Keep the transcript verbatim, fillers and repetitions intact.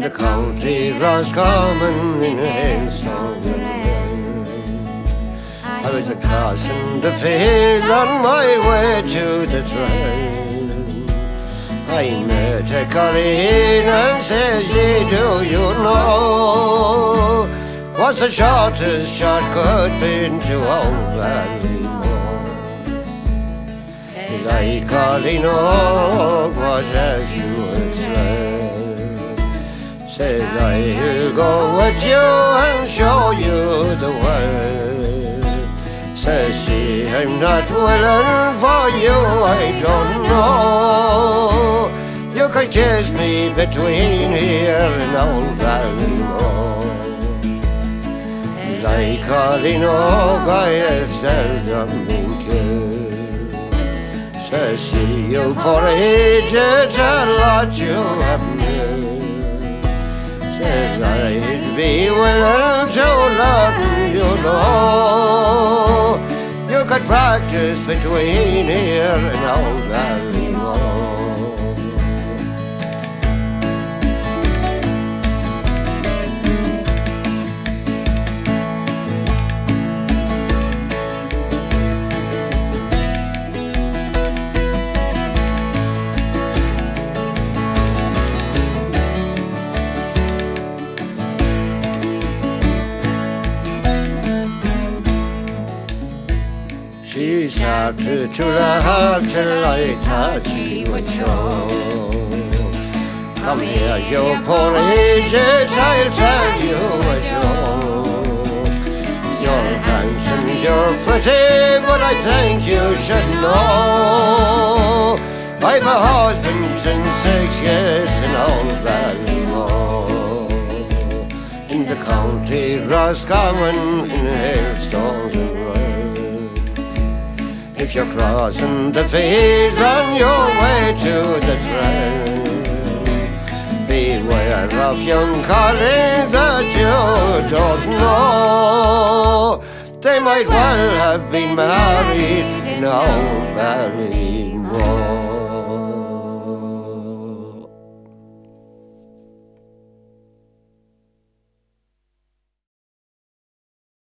the county Roscommon in Hailstone. I was crossing the fields on my way to the train. I met a Colleen and said, "Gee, do you know what's the shortest shortcut into Old Ballymore?" Said I, "Colleen, oh, what have you explained?" Said I'll go with you and show you the way. Says she, "I'm not willing for you, I don't know. You could kiss me between here and Old Ballymore." Says I, "Colleen, oh, I have seldom been kissed." Says she, "You poor idiot, a lot you have missed." Says I'd be willing to learn, you know. You could practice between here and Old Ballymore. She started to laugh till I thought she would show. "Come here, you poor idiot, I'll tell you a joke. You're handsome, you're pretty, but I think you should know I've a husband and six years in Old Ballymore, in the county Roscommon in Hailstone. If you're crossing the fields on your way to the train, beware of young Colleen that you don't know. They might well have been married in Old Ballymore."